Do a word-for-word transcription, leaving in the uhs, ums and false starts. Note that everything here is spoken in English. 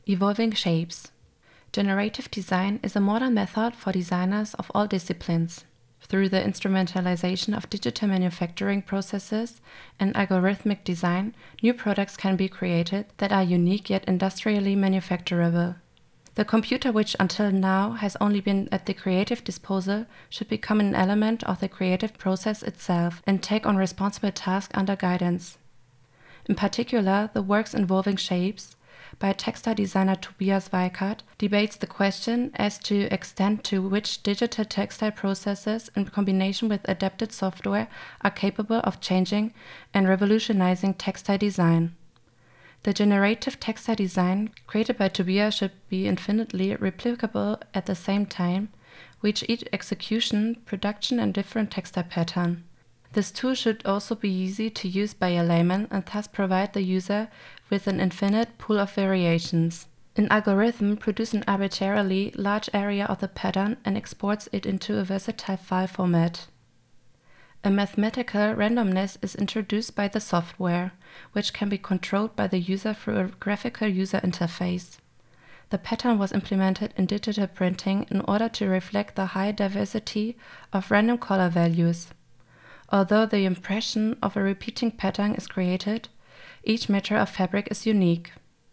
Evolving shapes. Generative design is a modern method for designers of all disciplines. Through the instrumentalization of digital manufacturing processes and algorithmic design, new products can be created that are unique yet industrially manufacturable. The computer, which until now has only been at the creative disposal, should become an element of the creative process itself and take on responsible tasks under guidance. In particular, the works Involving Shapes by textile designer Tobias Weikart debates the question as to the extent to which digital textile processes in combination with adapted software are capable of changing and revolutionizing textile design. The generative textile design created by Tobias should be infinitely replicable at the same time, with each execution, production and different textile pattern. This tool should also be easy to use by a layman and thus provide the user with an infinite pool of variations. An algorithm produces an arbitrarily large area of the pattern and exports it into a versatile file format. A mathematical randomness is introduced by the software, which can be controlled by the user through a graphical user interface. The pattern was implemented in digital printing in order to reflect the high diversity of random color values. Although the impression of a repeating pattern is created, each meter of fabric is unique.